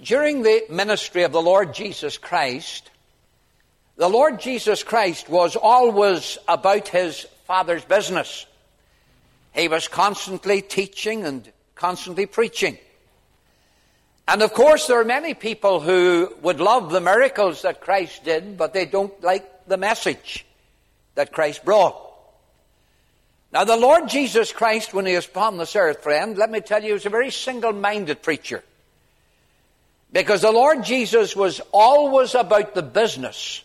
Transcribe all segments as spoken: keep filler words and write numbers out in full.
During the ministry of the Lord Jesus Christ, the Lord Jesus Christ was always about his Father's business. He was constantly teaching and constantly preaching. And of course, there are many people who would love the miracles that Christ did, but they don't like the message that Christ brought. Now, the Lord Jesus Christ, when he was upon this earth, friend, let me tell you, he was a very single-minded preacher. Because the Lord Jesus was always about the business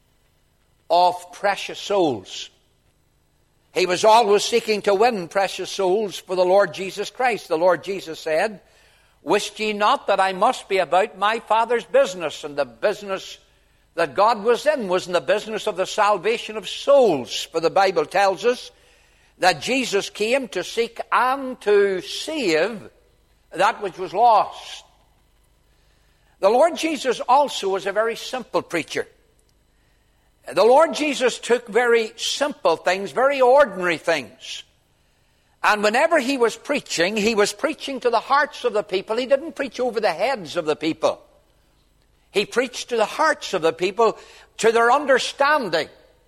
of precious souls. He was always seeking to win precious souls for the Lord Jesus Christ. The Lord Jesus said, "Wist ye not that I must be about my Father's business?" And the business that God was in was in the business of the salvation of souls. For the Bible tells us that Jesus came to seek and to save that which was lost. The Lord Jesus also was a very simple preacher. The Lord Jesus took very simple things, very ordinary things. And whenever he was preaching, he was preaching to the hearts of the people. He didn't preach over the heads of the people. He preached to the hearts of the people, to their understanding.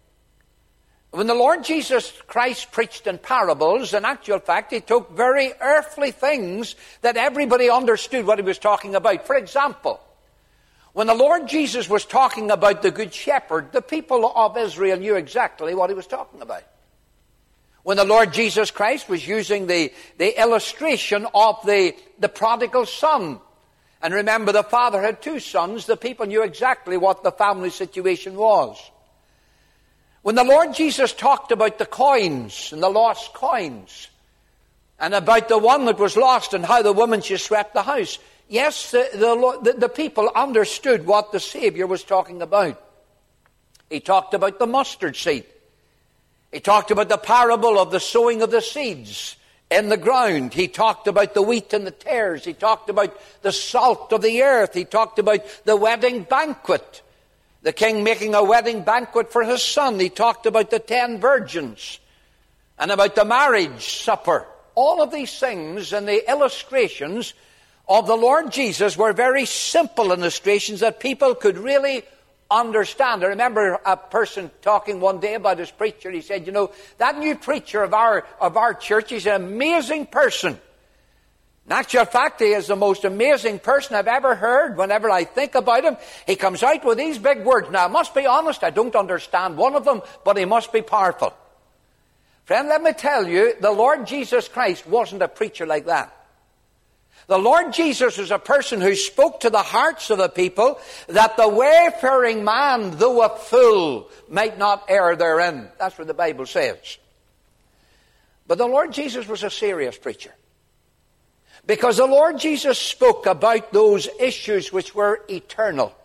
When the Lord Jesus Christ preached in parables, in actual fact, he took very earthly things that everybody understood what he was talking about. For example, when the Lord Jesus was talking about the Good Shepherd, the people of Israel knew exactly what he was talking about. When the Lord Jesus Christ was using the, the illustration of the, the prodigal son, and remember the father had two sons, the people knew exactly what the family situation was. When the Lord Jesus talked about the coins and the lost coins, and about the one that was lost and how the woman she swept the house, yes, the, the, the people understood what the Savior was talking about. He talked about the mustard seed. He talked about the parable of the sowing of the seeds in the ground. He talked about the wheat and the tares. He talked about the salt of the earth. He talked about the wedding banquet. The king making a wedding banquet for his son. He talked about the ten virgins and about the marriage supper. All of these things and the illustrations of the Lord Jesus were very simple illustrations that people could really understand. I remember a person talking one day about his preacher. He said, you know, that new preacher of our, of our church is an amazing person. In actual fact, he is the most amazing person I've ever heard. Whenever I think about him, he comes out with these big words. Now, I must be honest, I don't understand one of them, but he must be powerful. Friend, let me tell you, the Lord Jesus Christ wasn't a preacher like that. The Lord Jesus was a person who spoke to the hearts of the people that the wayfaring man, though a fool, might not err therein. That's what the Bible says. But the Lord Jesus was a serious preacher. Because the Lord Jesus spoke about those issues which were eternal.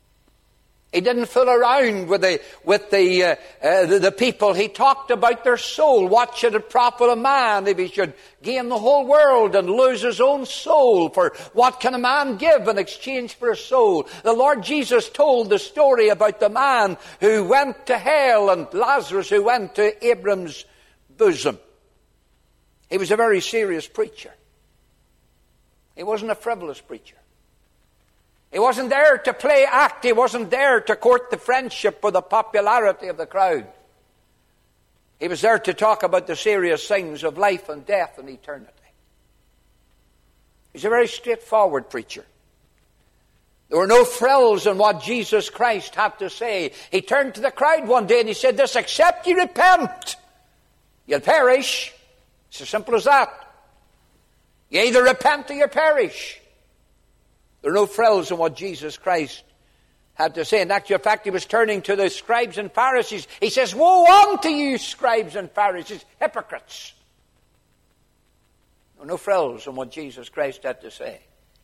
He didn't fool around with the with the, uh, uh, the the people. He talked about their soul. What should it profit a man if he should gain the whole world and lose his own soul? For what can a man give in exchange for a soul? The Lord Jesus told the story about the man who went to hell and Lazarus who went to Abraham's bosom. He was a very serious preacher. He wasn't a frivolous preacher. He wasn't there to play act. He wasn't there to court the friendship or the popularity of the crowd. He was there to talk about the serious things of life and death and eternity. He's a very straightforward preacher. There were no frills in what Jesus Christ had to say. He turned to the crowd one day and he said this, except ye repent, you'll perish. It's as simple as that. You either repent or you perish. There are no frills in what Jesus Christ had to say. In actual fact, he was turning to the scribes and Pharisees. He says, woe unto you, scribes and Pharisees, hypocrites. There are no frills in what Jesus Christ had to say.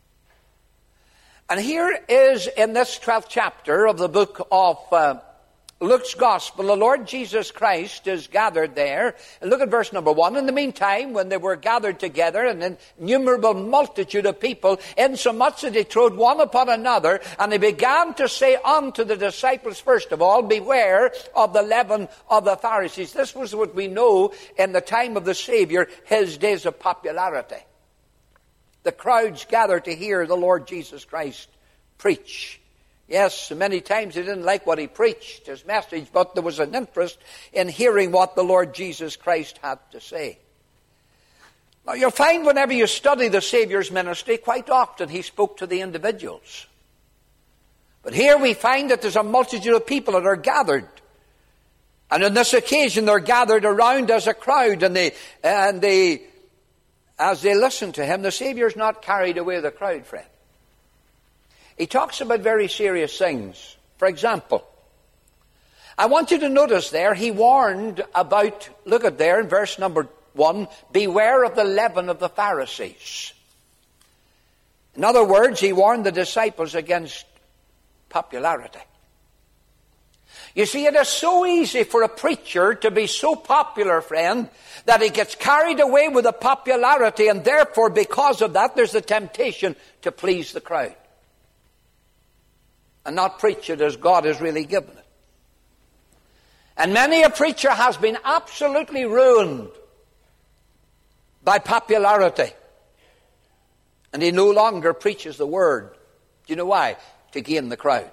And here is in this twelfth chapter of the book of uh, Luke's Gospel, the Lord Jesus Christ is gathered there. And look at verse number one. In the meantime, when they were gathered together, an innumerable multitude of people, insomuch that they trode one upon another, and he began to say unto the disciples, first of all, beware of the leaven of the Pharisees. This was what we know in the time of the Savior, his days of popularity. The crowds gathered to hear the Lord Jesus Christ preach. Yes, many times they didn't like what he preached, his message, but there was an interest in hearing what the Lord Jesus Christ had to say. Now, you'll find whenever you study the Savior's ministry, quite often he spoke to the individuals. But here we find that there's a multitude of people that are gathered. And on this occasion, they're gathered around as a crowd, and they, and they, as they listen to him, the Savior's not carried away with the crowd, friend. He talks about very serious things. For example, I want you to notice there, he warned about, look at there in verse number one, beware of the leaven of the Pharisees. In other words, he warned the disciples against popularity. You see, it is so easy for a preacher to be so popular, friend, that he gets carried away with the popularity, and therefore, because of that, there's the temptation to please the crowd and not preach it as God has really given it. And many a preacher has been absolutely ruined by popularity. And he no longer preaches the word. Do you know why? To gain the crowd.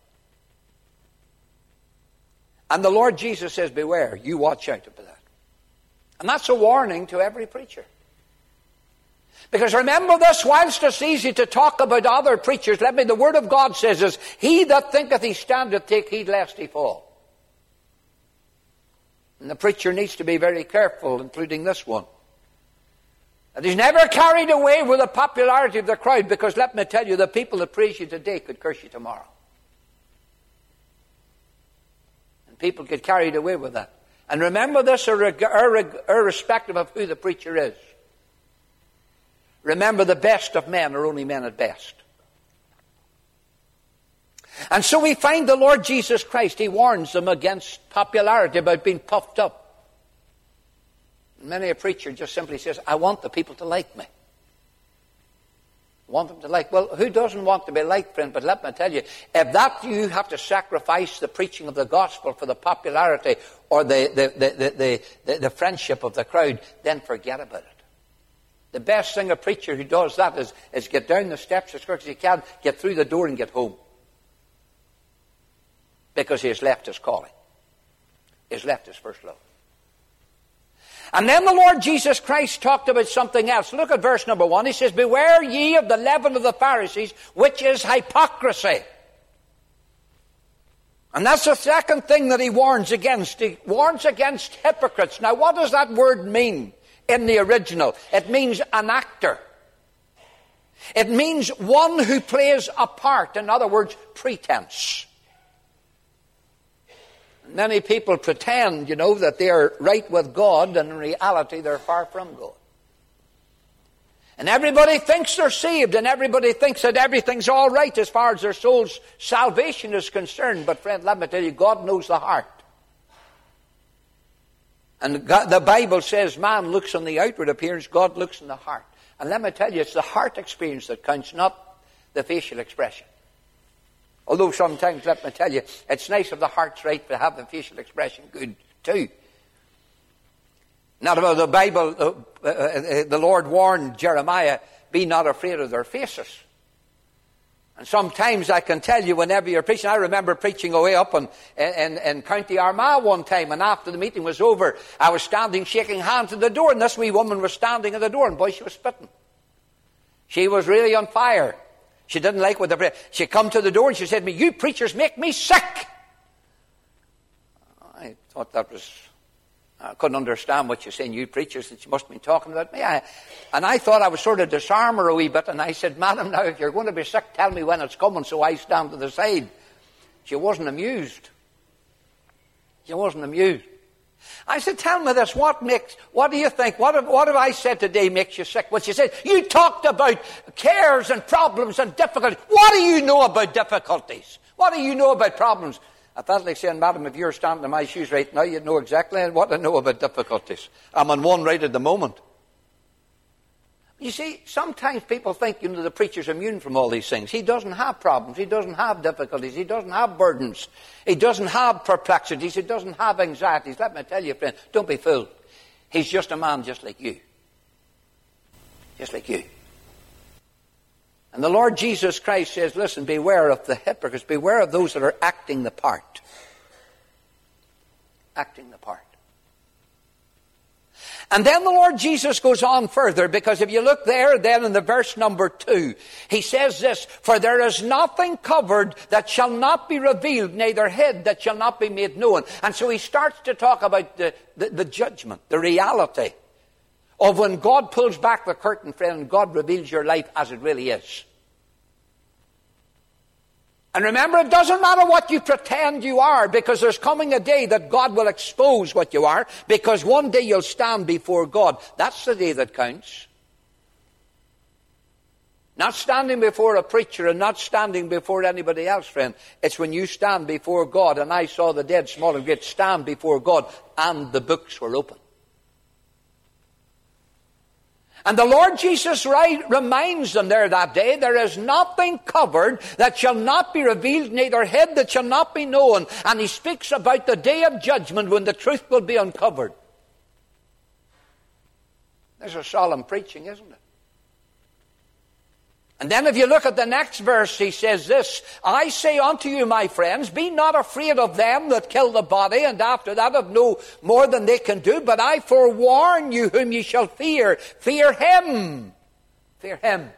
And the Lord Jesus says, beware, you watch out for that. And that's a warning to every preacher. Because remember this, whilst it's easy to talk about other preachers, let me, the Word of God says is, he that thinketh he standeth, take heed lest he fall. And the preacher needs to be very careful, including this one. And he's never carried away with the popularity of the crowd, because let me tell you, the people that praise you today could curse you tomorrow. And people get carried away with that. And remember this, irrespective of who the preacher is. Remember, the best of men are only men at best. And so we find the Lord Jesus Christ, he warns them against popularity, about being puffed up. Many a preacher just simply says, I want the people to like me. I want them to like. Well, who doesn't want to be liked, friend? But let me tell you, if that you have to sacrifice the preaching of the gospel for the popularity or the, the, the, the, the, the friendship of the crowd, then forget about it. The best thing a preacher who does that is, is get down the steps as quick as he can, get through the door and get home. Because he has left his calling. He has left his first love. And then the Lord Jesus Christ talked about something else. Look at verse number one. He says, beware ye of the leaven of the Pharisees, which is hypocrisy. And that's the second thing that he warns against. He warns against hypocrites. Now, what does that word mean? In the original, it means an actor. It means one who plays a part. In other words, pretense. Many people pretend, you know, that they are right with God, and in reality they're far from God. And everybody thinks they're saved, and everybody thinks that everything's all right as far as their soul's salvation is concerned. But friend, let me tell you, God knows the heart. And God, the Bible says man looks on the outward appearance, God looks on the heart. And let me tell you, it's the heart experience that counts, not the facial expression. Although sometimes, let me tell you, it's nice if the heart's right, but have the facial expression good too. Now, the Bible, uh, uh, the Lord warned Jeremiah, be not afraid of their faces. And sometimes I can tell you, whenever you're preaching, I remember preaching away up in, in, in County Armagh one time, and after the meeting was over, I was standing shaking hands at the door, and this wee woman was standing at the door, and boy, she was spitting. She was really on fire. She didn't like what the... She come to the door and she said to me, you preachers make me sick. I thought that was... I couldn't understand what you're saying, you preachers, that you must have been talking about me. I, and I thought I was sort of disarm her a wee bit, and I said, madam, now if you're going to be sick, tell me when it's coming, so I stand to the side. She wasn't amused. She wasn't amused. I said, tell me this, what makes, what do you think, what have, what have I said today makes you sick? Well, she said, you talked about cares and problems and difficulties. What do you know about difficulties? What do you know about problems? I felt like saying, madam, if you're standing in my shoes right now, you'd know exactly what I know about difficulties. I'm on one right at the moment. You see, sometimes people think, you know, the preacher's immune from all these things. He doesn't have problems. He doesn't have difficulties. He doesn't have burdens. He doesn't have perplexities. He doesn't have anxieties. Let me tell you, friend, don't be fooled. He's just a man just like you. Just like you. And the Lord Jesus Christ says, listen, beware of the hypocrites. Beware of those that are acting the part. Acting the part. And then the Lord Jesus goes on further, because if you look there, then in the verse number two, he says this, for there is nothing covered that shall not be revealed, neither hid that shall not be made known. And so he starts to talk about the, the, the judgment, the reality of when God pulls back the curtain, friend, and God reveals your life as it really is. And remember, it doesn't matter what you pretend you are, because there's coming a day that God will expose what you are, because one day you'll stand before God. That's the day that counts. Not standing before a preacher and not standing before anybody else, friend. It's when you stand before God, and I saw the dead, small and great, stand before God, and the books were open. And the Lord Jesus right, reminds them there that day, there is nothing covered that shall not be revealed, neither hid that shall not be known. And he speaks about the day of judgment when the truth will be uncovered. There's a solemn preaching, isn't it? And then if you look at the next verse, he says this, I say unto you, my friends, be not afraid of them that kill the body, and after that have no more than they can do, but I forewarn you whom ye shall fear. Fear him. Fear him.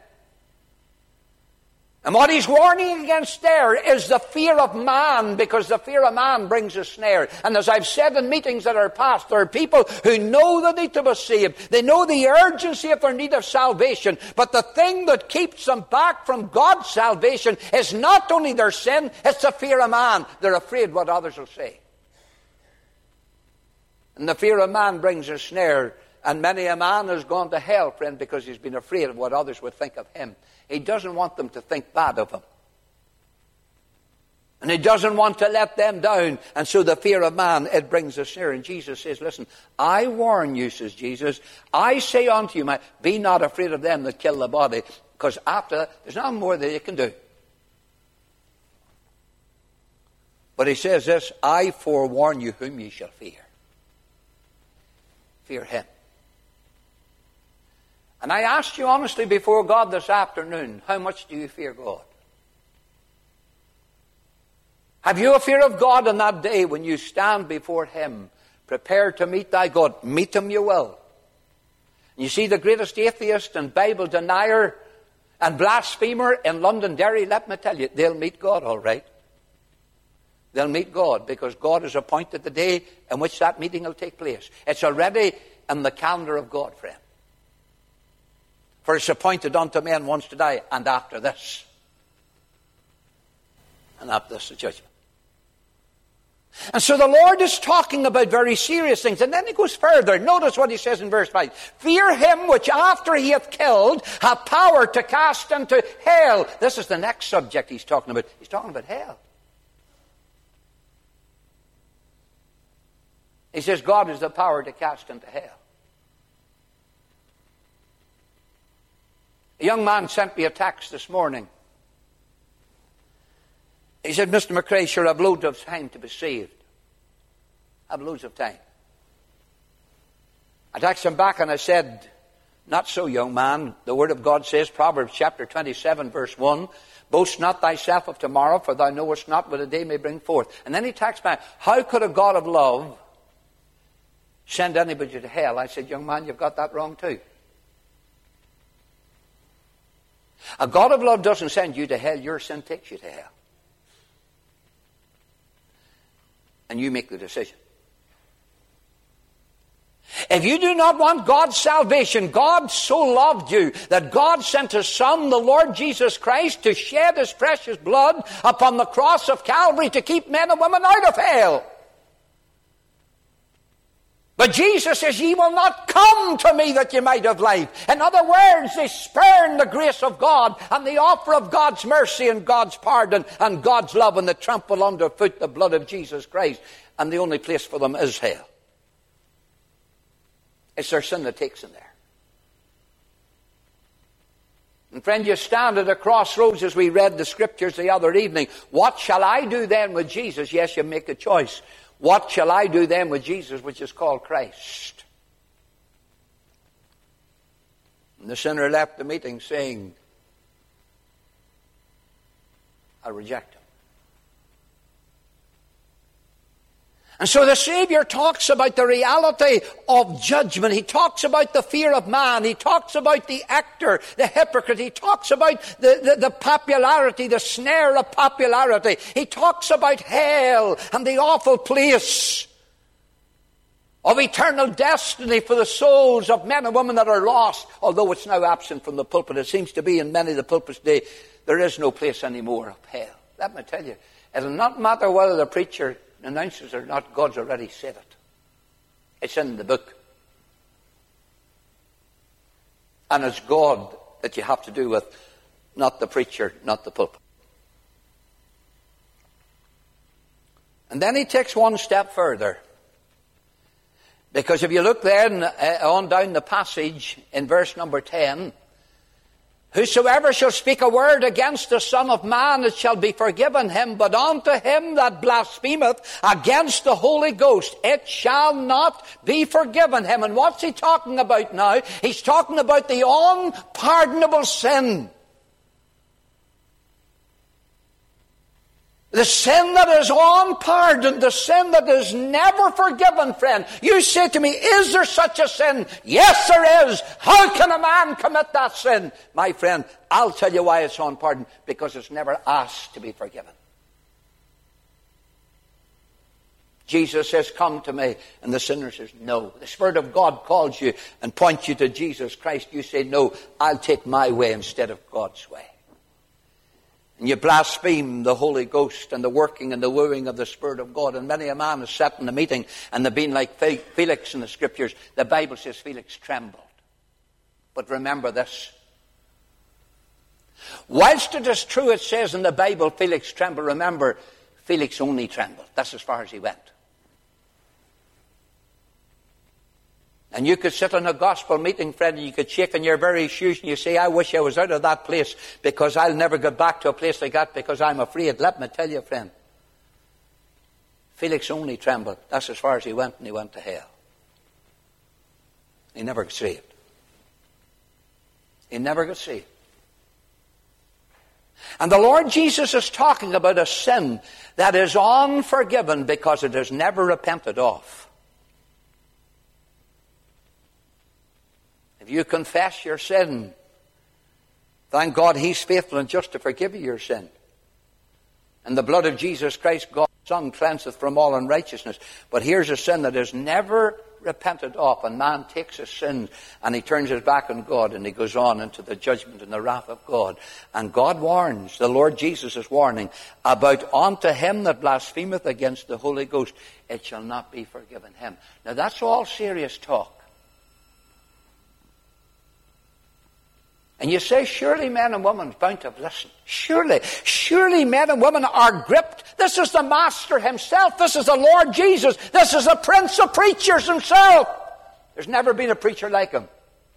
And what he's warning against there is the fear of man, because the fear of man brings a snare. And as I've said in meetings that are past, there are people who know the need to be saved. They know the urgency of their need of salvation. But the thing that keeps them back from God's salvation is not only their sin, it's the fear of man. They're afraid what others will say. And the fear of man brings a snare. And many a man has gone to hell, friend, because he's been afraid of what others would think of him. He doesn't want them to think bad of him. And he doesn't want to let them down. And so the fear of man, it brings a snare. And Jesus says, listen, I warn you, says Jesus, I say unto you, my, be not afraid of them that kill the body, because after that, there's nothing more that you can do. But he says this, I forewarn you whom ye shall fear. Fear him. And I ask you honestly before God this afternoon, how much do you fear God? Have you a fear of God on that day when you stand before him, prepared to meet thy God? Meet him you will. You see, the greatest atheist and Bible denier and blasphemer in Londonderry, let me tell you, they'll meet God all right. They'll meet God, because God has appointed the day in which that meeting will take place. It's already in the calendar of God, friend. For it's appointed unto men once to die, and after this. And after this, the judgment. And so the Lord is talking about very serious things. And then he goes further. Notice what he says in verse five. Fear him which after he hath killed hath power to cast into hell. This is the next subject he's talking about. He's talking about hell. He says God has the power to cast into hell. A young man sent me a text this morning. He said, Mister McRae, sure, I've loads of time to be saved. I've loads of time. I texted him back and I said, not so, young man. The Word of God says, Proverbs chapter twenty-seven, verse one, boast not thyself of tomorrow, for thou knowest not what a day may bring forth. And then he texted back, how could a God of love send anybody to hell? I said, young man, you've got that wrong too. A God of love doesn't send you to hell. Your sin takes you to hell. And you make the decision. If you do not want God's salvation, God so loved you that God sent his Son, the Lord Jesus Christ, to shed his precious blood upon the cross of Calvary to keep men and women out of hell. But Jesus says, ye will not come to me that ye might have life. In other words, they spurn the grace of God and the offer of God's mercy and God's pardon and God's love, and they trample underfoot the blood of Jesus Christ. And the only place for them is hell. It's their sin that takes them there. And friend, you stand at a crossroads as we read the scriptures the other evening. What shall I do then with Jesus? Yes, you make a choice. What shall I do then with Jesus, which is called Christ? And the sinner left the meeting saying, I'll reject him. And so the Savior talks about the reality of judgment. He talks about the fear of man. He talks about the actor, the hypocrite. He talks about the, the, the popularity, the snare of popularity. He talks about hell and the awful place of eternal destiny for the souls of men and women that are lost. Although it's now absent from the pulpit, it seems to be in many of the pulpits today, there is no place anymore of hell. Let me tell you, it'll not matter whether the preacher announces or not, God's already said it. It's in the book. And it's God that you have to do with, not the preacher, not the pulpit. And then he takes one step further. Because if you look then uh, on down the passage in verse number ten, whosoever shall speak a word against the Son of Man, it shall be forgiven him. But unto him that blasphemeth against the Holy Ghost, it shall not be forgiven him. And what's he talking about now? He's talking about the unpardonable sin. The sin that is unpardoned, the sin that is never forgiven, friend. You say to me, is there such a sin? Yes, there is. How can a man commit that sin? My friend, I'll tell you why it's unpardoned. Because it's never asked to be forgiven. Jesus says, come to me. And the sinner says, no. The Spirit of God calls you and points you to Jesus Christ. You say, no, I'll take my way instead of God's way. And you blaspheme the Holy Ghost and the working and the wooing of the Spirit of God. And many a man has sat in the meeting and they've been like Felix in the Scriptures. The Bible says Felix trembled. But remember this. Whilst it is true it says in the Bible Felix trembled, remember Felix only trembled. That's as far as he went. And you could sit in a gospel meeting, friend, and you could shake in your very shoes and you say, I wish I was out of that place because I'll never get back to a place like that because I'm afraid. Let me tell you, friend, Felix only trembled. That's as far as he went, and he went to hell. He never got saved. He never got saved. And the Lord Jesus is talking about a sin that is unforgiven because it is never repented of. If you confess your sin, thank God He's faithful and just to forgive you your sin. And the blood of Jesus Christ, God's Son, cleanseth from all unrighteousness. But here's a sin that is never repented of. And man takes his sins and he turns his back on God and he goes on into the judgment and the wrath of God. And God warns, the Lord Jesus is warning, about unto him that blasphemeth against the Holy Ghost, it shall not be forgiven him. Now that's all serious talk. And you say, surely men and women are bound to have listened. Surely, surely men and women are gripped. This is the Master himself. This is the Lord Jesus. This is the Prince of Preachers himself. There's never been a preacher like him.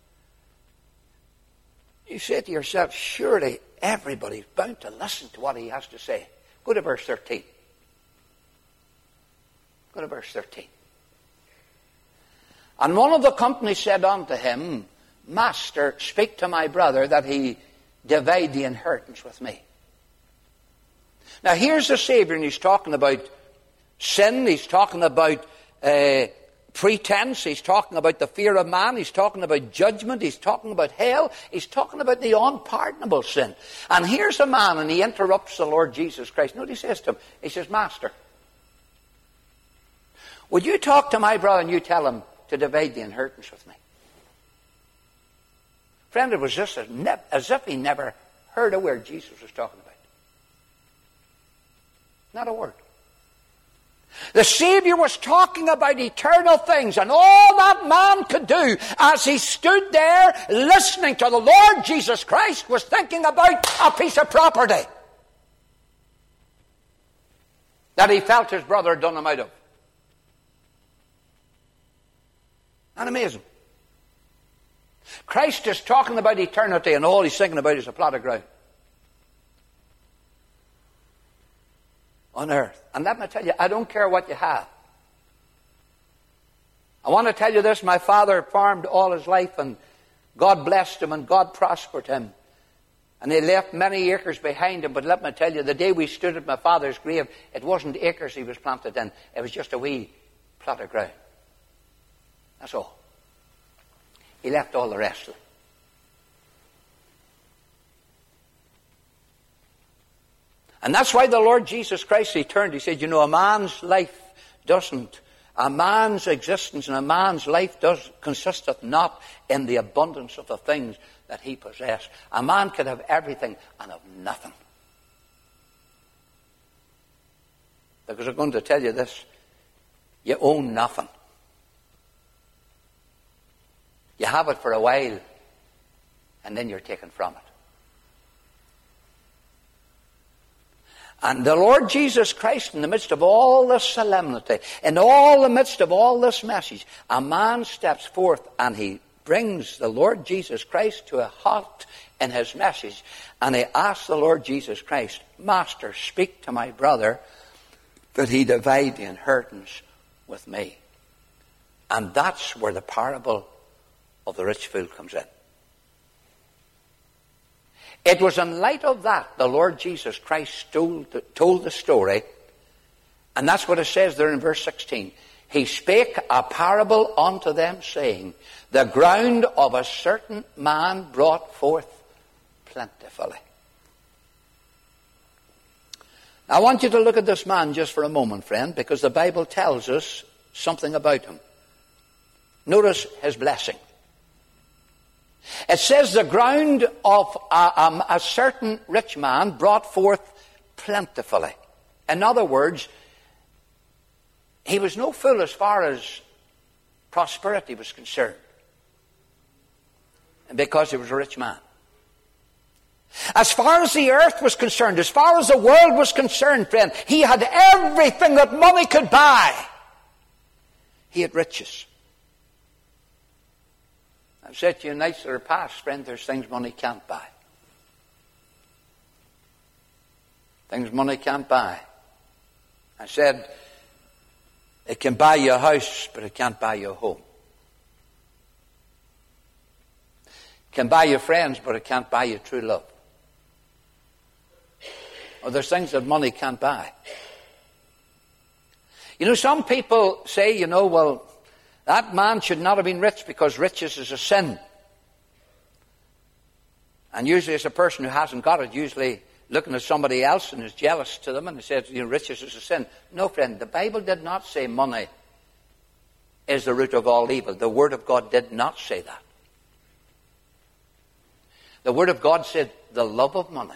You say to yourself, surely everybody's bound to listen to what he has to say. Go to verse thirteen. Go to verse thirteen. And one of the company said unto him, Master, speak to my brother that he divide the inheritance with me. Now here's the Savior, and he's talking about sin, he's talking about uh, pretense, he's talking about the fear of man, he's talking about judgment, he's talking about hell, he's talking about the unpardonable sin. And here's a man, and he interrupts the Lord Jesus Christ. Note what he says to him. He says, Master, would you talk to my brother and you tell him to divide the inheritance with me? Friend, it was just as, ne- as if he never heard a word Jesus was talking about. Not a word. The Savior was talking about eternal things, and all that man could do as he stood there listening to the Lord Jesus Christ was thinking about a piece of property that he felt his brother had done him out of. Isn't amazing? Christ is talking about eternity, and all he's thinking about is a plot of ground on earth. And let me tell you, I don't care what you have. I want to tell you this, my father farmed all his life, and God blessed him, and God prospered him. And he left many acres behind him. But let me tell you, the day we stood at my father's grave, it wasn't acres he was planted in. It was just a wee plot of ground. That's all. He left all the rest of it. And that's why the Lord Jesus Christ returned. He said, you know, a man's life doesn't, a man's existence and a man's life does consisteth not in the abundance of the things that he possessed. A man could have everything and have nothing. Because I'm going to tell you this, you own nothing. You have it for a while, and then you're taken from it. And the Lord Jesus Christ, in the midst of all this solemnity, in all the midst of all this message, a man steps forth and he brings the Lord Jesus Christ to a halt in his message. And he asks the Lord Jesus Christ, Master, speak to my brother that he divide the inheritance with me. And that's where the parable of the rich fool comes in. It was in light of that the Lord Jesus Christ told the, told the story, and that's what it says there in verse sixteen. He spake a parable unto them, saying, the ground of a certain man brought forth plentifully. I want you to look at this man just for a moment, friend, because the Bible tells us something about him. Notice his blessing. It says the ground of a, um, a certain rich man brought forth plentifully. In other words, he was no fool as far as prosperity was concerned, because he was a rich man. As far as the earth was concerned, as far as the world was concerned, friend, he had everything that money could buy. He had riches. I've said to you nights that are past, friend, there's things money can't buy. Things money can't buy. I said, it can buy you a house, but it can't buy you a home. It can buy you friends, but it can't buy you true love. Well, there's things that money can't buy. You know, some people say, you know, well, that man should not have been rich because riches is a sin. And usually it's a person who hasn't got it, usually looking at somebody else and is jealous to them and he says, you know, riches is a sin. No, friend, the Bible did not say money is the root of all evil. The Word of God did not say that. The Word of God said the love of money.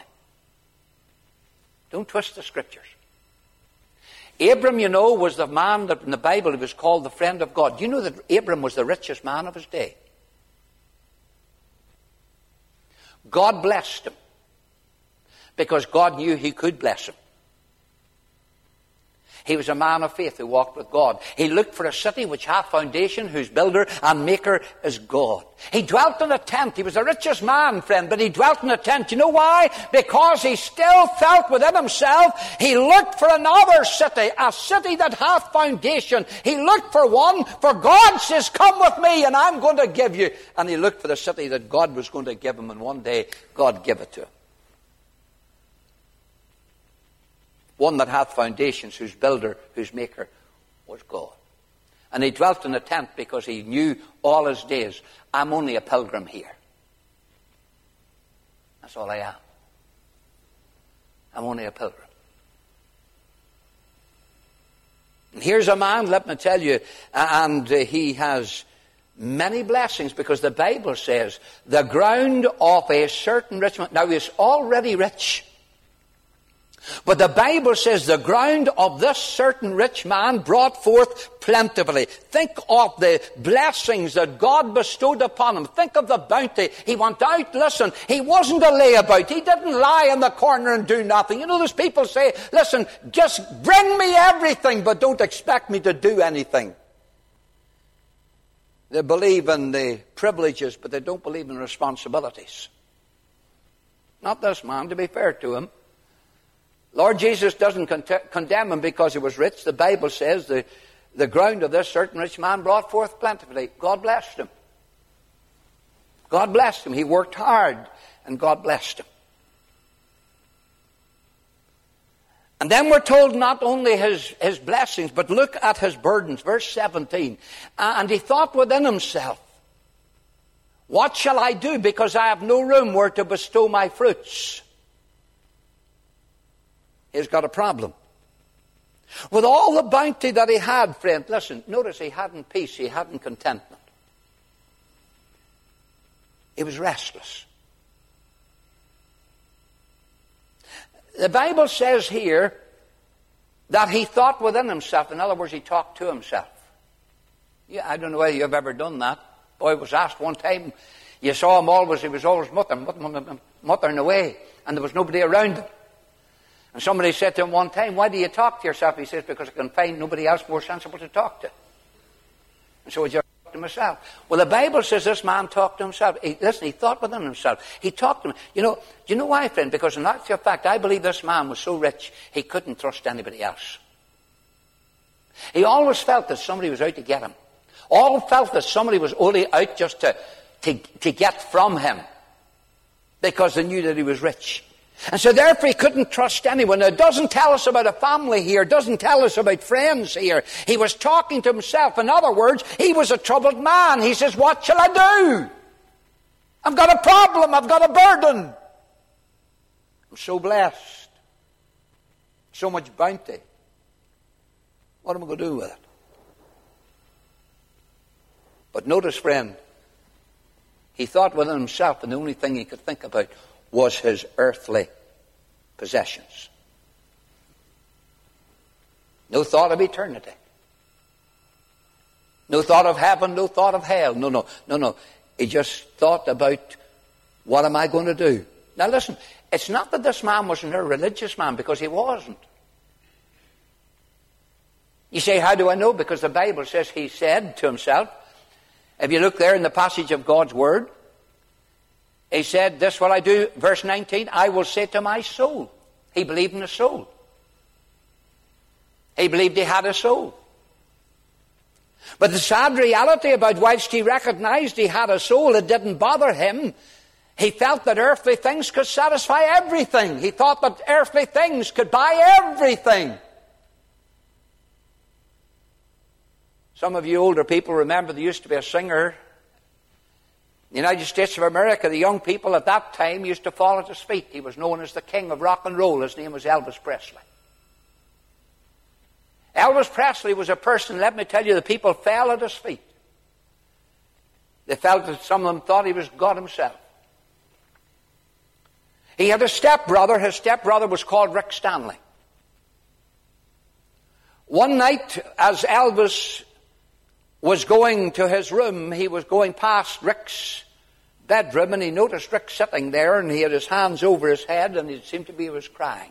Don't twist the Scriptures. Abram, you know, was the man that in the Bible he was called the friend of God. Do you know that Abram was the richest man of his day? God blessed him because God knew he could bless him. He was a man of faith who walked with God. He looked for a city which hath foundation, whose builder and maker is God. He dwelt in a tent. He was the richest man, friend, but he dwelt in a tent. You know why? Because he still felt within himself, he looked for another city, a city that hath foundation. He looked for one, for God says, come with me and I'm going to give you. And he looked for the city that God was going to give him, and one day God gave it to him. One that hath foundations, whose builder, whose maker was God. And he dwelt in a tent because he knew all his days, I'm only a pilgrim here. That's all I am. I'm only a pilgrim. And here's a man, let me tell you, and uh, he has many blessings because the Bible says the ground of a certain rich man. Now he's already rich. But the Bible says the ground of this certain rich man brought forth plentifully. Think of the blessings that God bestowed upon him. Think of the bounty. He went out, listen, he wasn't a layabout. He didn't lie in the corner and do nothing. You know, those people say, listen, just bring me everything, but don't expect me to do anything. They believe in the privileges, but they don't believe in responsibilities. Not this man, to be fair to him. Lord Jesus doesn't con- condemn him because he was rich. The Bible says the, the ground of this certain rich man brought forth plentifully. God blessed him. God blessed him. He worked hard and God blessed him. And then we're told not only his, his blessings, but look at his burdens. Verse seventeen. And he thought within himself, what shall I do, because I have no room where to bestow my fruits? He's got a problem. With all the bounty that he had, friend, listen, notice he hadn't peace, he hadn't contentment. He was restless. The Bible says here that he thought within himself. In other words, he talked to himself. Yeah, I don't know whether you've ever done that. Boy was asked one time, you saw him always, he was always muttering, muttering, muttering away, and there was nobody around him. And somebody said to him one time, why do you talk to yourself? He says, because I can find nobody else more sensible to talk to. And so he just talked to himself. Well, the Bible says this man talked to himself. He, listen, he thought within himself. He talked to him. You know, do you know why, friend? Because in actual fact, I believe this man was so rich, he couldn't trust anybody else. He always felt that somebody was out to get him. All felt that somebody was only out just to, to, to get from him, because they knew that he was rich. And so therefore he couldn't trust anyone. Now, it doesn't tell us about a family here. It doesn't tell us about friends here. He was talking to himself. In other words, he was a troubled man. He says, what shall I do? I've got a problem. I've got a burden. I'm so blessed. So much bounty. What am I going to do with it? But notice, friend, he thought within himself, and the only thing he could think about was his earthly possessions. No thought of eternity. No thought of heaven, no thought of hell. No, no, no, no. He just thought about, what am I going to do? Now listen, it's not that this man wasn't a religious man, because he wasn't. You say, how do I know? Because the Bible says he said to himself, if you look there in the passage of God's Word, he said, this will I do, verse nineteen, I will say to my soul. He believed in his soul. He believed he had a soul. But the sad reality about whilst he recognized he had a soul, it didn't bother him. He felt that earthly things could satisfy everything. He thought that earthly things could buy everything. Some of you older people remember there used to be a singer in the United States of America. The young people at that time used to fall at his feet. He was known as the king of rock and roll. His name was Elvis Presley. Elvis Presley was a person, let me tell you, the people fell at his feet. They felt that some of them thought he was God himself. He had a stepbrother. His stepbrother was called Rick Stanley. One night, as Elvis was going to his room, he was going past Rick's bedroom, and he noticed Rick sitting there, and he had his hands over his head, and it seemed to be he was crying.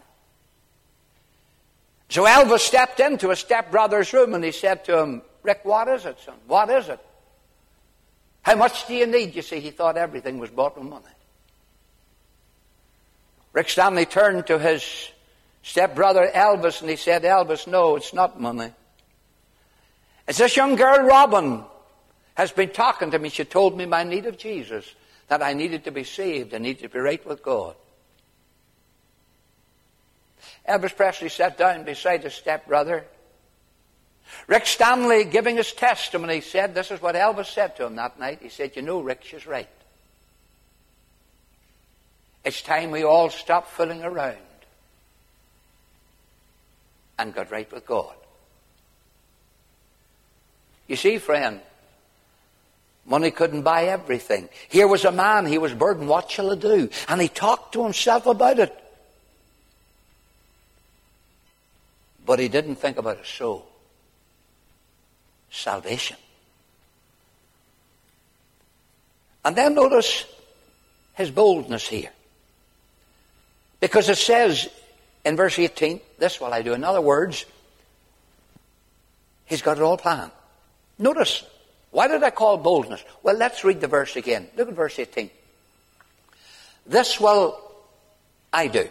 So Elvis stepped into his stepbrother's room, and he said to him, Rick, what is it, son? What is it? How much do you need? You see, he thought everything was bought with money. Rick Stanley turned to his stepbrother Elvis, and he said, Elvis, no, it's not money. It's this young girl, Robin, has been talking to me. She told me my need of Jesus, that I needed to be saved. I needed to be right with God. Elvis Presley sat down beside his stepbrother. Rick Stanley, giving his testimony, said, this is what Elvis said to him that night. He said, you know, Rick, she's right. It's time we all stopped fooling around and got right with God. You see, friend, money couldn't buy everything. Here was a man, he was burdened, what shall I do? And he talked to himself about it. But he didn't think about his soul. Salvation. And then notice his boldness here. Because it says in verse eighteen, this will I do. In other words, he's got it all planned. Notice, why did I call boldness? Well, let's read the verse again. Look at verse eighteen. This will I do.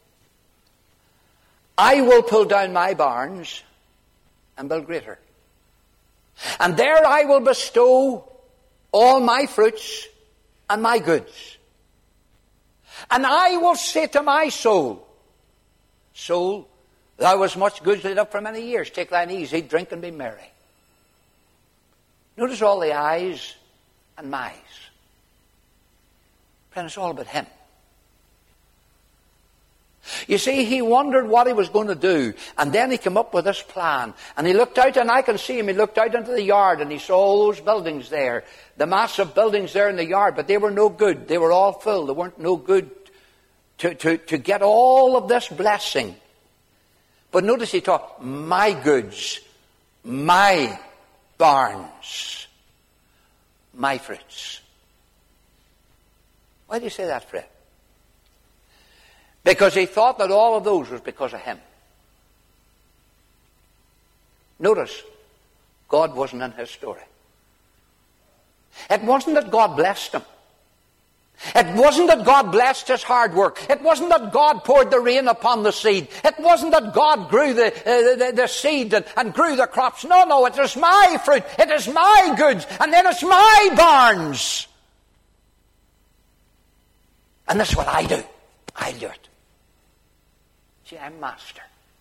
I will pull down my barns and build greater. And there I will bestow all my fruits and my goods. And I will say to my soul, soul, Thou wast much goods laid up for many years. Take thine ease, eat, drink, and be merry. Notice all the I's and my's. Friend, it's all about him. You see, he wondered what he was going to do, and then he came up with this plan. And he looked out, and I can see him, he looked out into the yard, and he saw all those buildings there, the massive buildings there in the yard, but they were no good. They were all full. They weren't no good to, to, to get all of this blessing. But notice he talked, my goods, my barns, my fruits. Why do you say that, Fred? Because he thought that all of those was because of him. Notice, God wasn't in his story. It wasn't that God blessed him. It wasn't that God blessed his hard work. It wasn't that God poured the rain upon the seed. It wasn't that God grew the, uh, the, the seed and, and grew the crops. No, no, it is my fruit. It is my goods. And then it's my barns. And this is what I do. I do it. See, I'm master.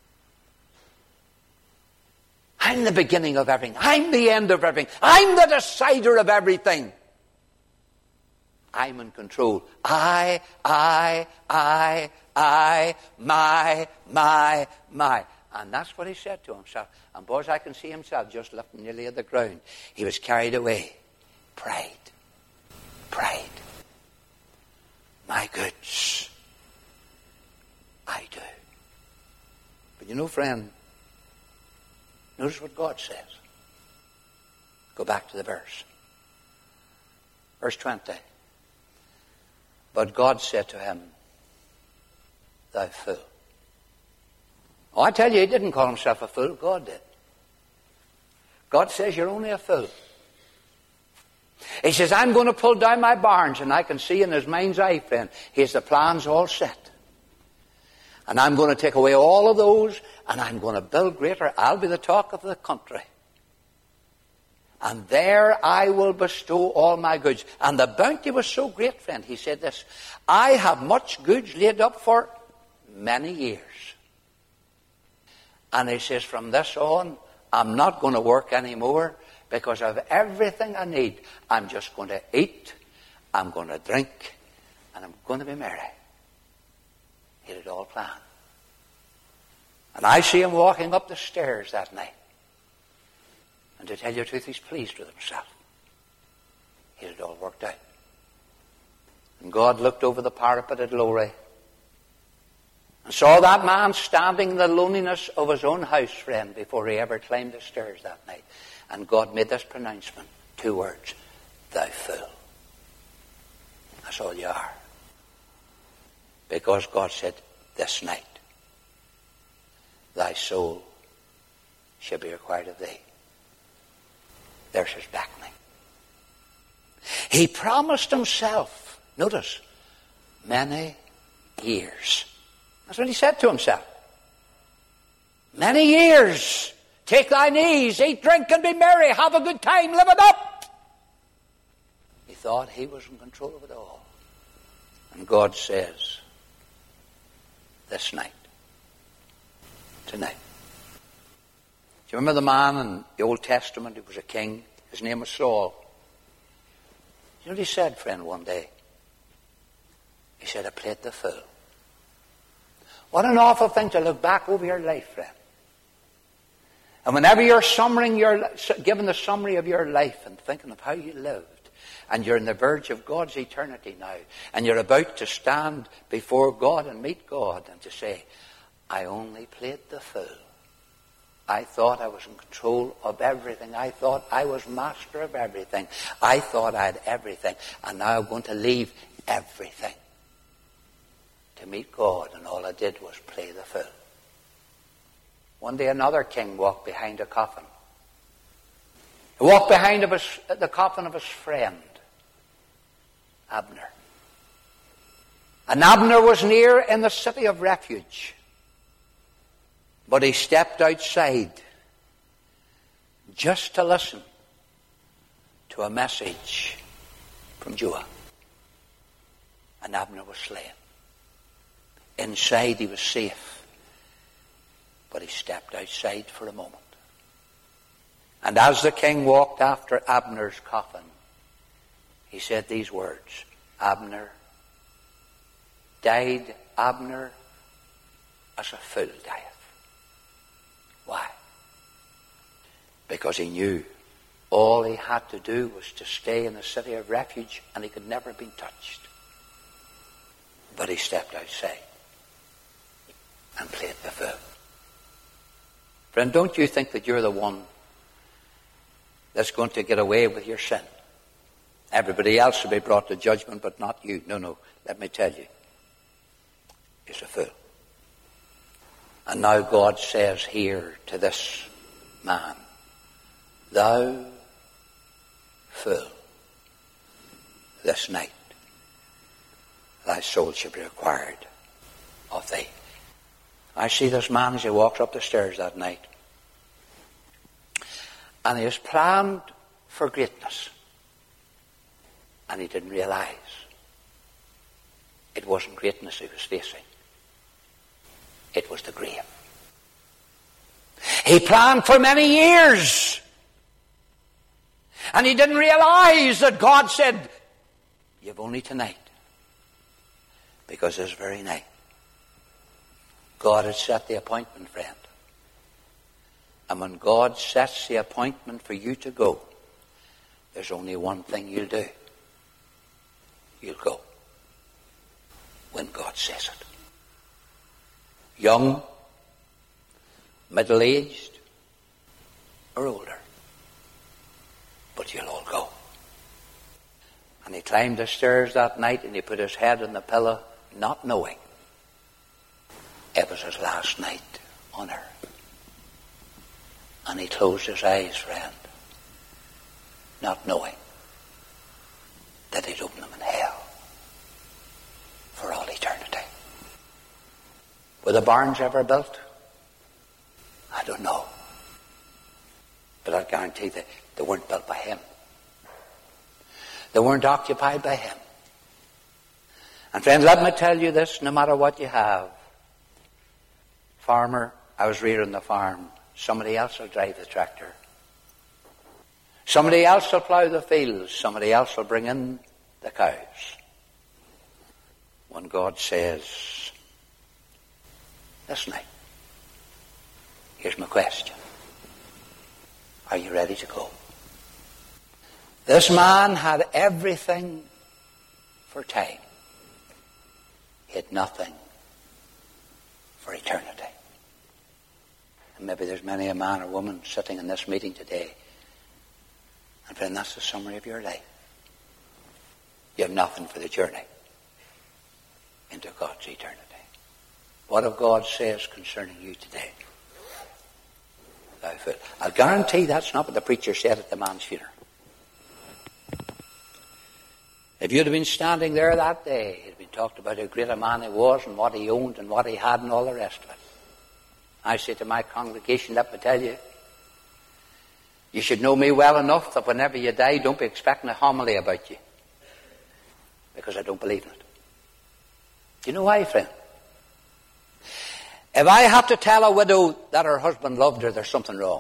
I'm the beginning of everything. I'm the end of everything. I'm the decider of everything. I'm in control. I, I, I, I, my, my, my. And that's what he said to himself. And boys, I can see himself just looking nearly at the ground. He was carried away. Pride. Pride. My goods. I do. But you know, friend, notice what God says. Go back to the verse. Verse twenty. But God said to him, thou fool. Oh, I tell you, he didn't call himself a fool. God did. God says you're only a fool. He says, I'm going to pull down my barns, and I can see in his mind's eye, friend, he has the plans all set. And I'm going to take away all of those, and I'm going to build greater. I'll be the talk of the country. And there I will bestow all my goods. And the bounty was so great, friend. He said this, I have much goods laid up for many years. And he says, from this on, I'm not going to work anymore because I have everything I need. I'm just going to eat, I'm going to drink, and I'm going to be merry. He had it all planned. And I see him walking up the stairs that night. And to tell you the truth, he's pleased with himself. He had it all worked out. And God looked over the parapet at Lowry and saw that man standing in the loneliness of his own house, friend, before he ever climbed the stairs that night. And God made this pronouncement, two words, thou fool. That's all you are. Because God said, this night, thy soul shall be required of thee. There's his beckoning. He promised himself, notice, many years. That's what he said to himself. Many years. Take thine ease, eat, drink, and be merry. Have a good time, live it up. He thought he was in control of it all. And God says, this night, tonight. Do you remember the man in the Old Testament who was a king? His name was Saul. You know what he said, friend, one day? He said, I played the fool. What an awful thing to look back over your life, friend. And whenever you're summarizing your, giving the summary of your life and thinking of how you lived, and you're on the verge of God's eternity now, and you're about to stand before God and meet God and to say, I only played the fool. I thought I was in control of everything. I thought I was master of everything. I thought I had everything. And now I'm going to leave everything to meet God. And all I did was play the fool. One day another king walked behind a coffin. He walked behind of his, the coffin of his friend, Abner. And Abner was near in the city of refuge. But he stepped outside just to listen to a message from Joab. And Abner was slain. Inside he was safe. But he stepped outside for a moment. And as the king walked after Abner's coffin, he said these words, Abner, died Abner as a fool dieth. Why? Because he knew all he had to do was to stay in the city of refuge and he could never have been touched. But he stepped outside and played the fool. Friend, don't you think that you're the one that's going to get away with your sin? Everybody else will be brought to judgment, but not you. No, no, let me tell you. He's a fool. And now God says here to this man, thou fool, this night thy soul shall be required of thee. I see this man as he walks up the stairs that night. And he has planned for greatness. And he didn't realize it wasn't greatness he was facing. It was the grave. He planned for many years. And he didn't realize that God said, you've only tonight. Because this very night, God had set the appointment, friend. And when God sets the appointment for you to go, there's only one thing you'll do. You'll go. When God says it. Young, middle-aged, or older. But you'll all go. And he climbed the stairs that night and he put his head on the pillow, not knowing it was his last night on earth. And he closed his eyes, friend, not knowing that he'd open them in hell for all eternity. Were the barns ever built? I don't know. But I guarantee that they weren't built by him. They weren't occupied by him. And friend, let me tell you this, no matter what you have. Farmer, I was rearing the farm. Somebody else will drive the tractor. Somebody else will plough the fields. Somebody else will bring in the cows. When God says, this night, here's my question. Are you ready to go? This man had everything for time. He had nothing for eternity. And maybe there's many a man or woman sitting in this meeting today. And friend, that's the summary of your life. You have nothing for the journey into God's eternity. What if God says concerning you today? I'll guarantee that's not what the preacher said at the man's funeral. If you'd have been standing there that day, he'd been talked about how great a man he was and what he owned and what he had and all the rest of it. I say to my congregation, let me tell you, you should know me well enough that whenever you die, don't be expecting a homily about you. Because I don't believe in it. Do you know why, friend? If I have to tell a widow that her husband loved her, there's something wrong.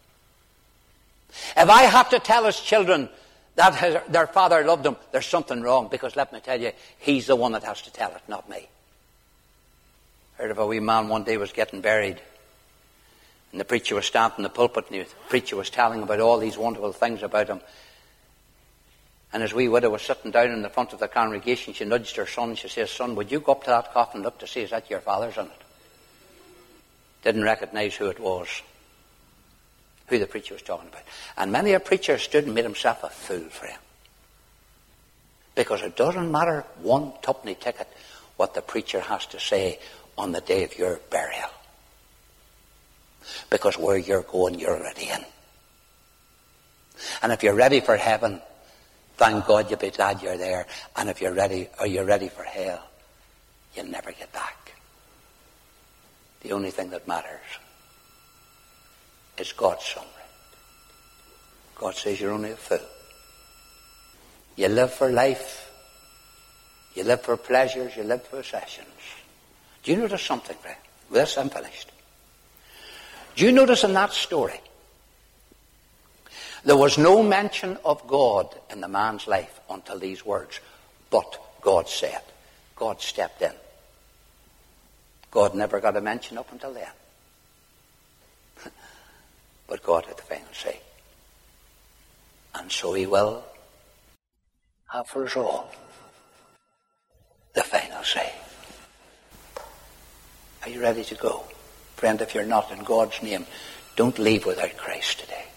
If I have to tell his children that his, their father loved them, there's something wrong. Because let me tell you, he's the one that has to tell it, not me. I heard of a wee man one day was getting buried. And the preacher was standing in the pulpit and the preacher was telling about all these wonderful things about him. And his wee widow was sitting down in the front of the congregation. She nudged her son. She says, son, would you go up to that coffin and look to see is that your father's in it? Didn't recognize who it was. Who the preacher was talking about. And many a preacher stood and made himself a fool for him. Because it doesn't matter one tuppenny ticket what the preacher has to say on the day of your burial. Because where you're going, you're already in. And if you're ready for heaven, thank God you'll be glad you're there. And if you're ready, or you're ready for hell, you'll never get back. The only thing that matters is God's summary. God says you're only a fool. You live for life. You live for pleasures. You live for possessions. Do you notice something, friend? With this I'm finished. Do you notice in that story, there was no mention of God in the man's life until these words, but God said. God stepped in. God never got a mention up until then. But God had the final say. And so he will have for us all the final say. Are you ready to go? Friend, if you're not, in God's name, don't leave without Christ today.